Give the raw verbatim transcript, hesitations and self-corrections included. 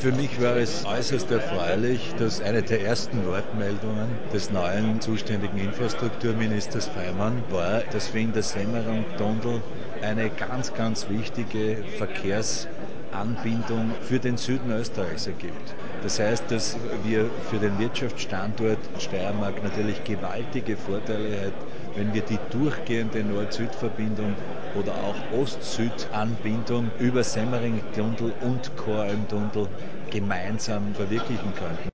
Für mich war es äußerst erfreulich, dass eine der ersten Wortmeldungen des neuen zuständigen Infrastrukturministers Faymann war, dass wegen der Semmering-Tunnel eine ganz, ganz wichtige Verkehrsanbindung für den Süden Österreichs ergibt. Das heißt, dass wir für den Wirtschaftsstandort Steiermark natürlich gewaltige Vorteile hätten, wenn wir die durchgehende Nord-Süd-Verbindung oder auch Ost-Süd-Anbindung über Semmering-Tunnel und Koralm-Tunnel gemeinsam verwirklichen könnten.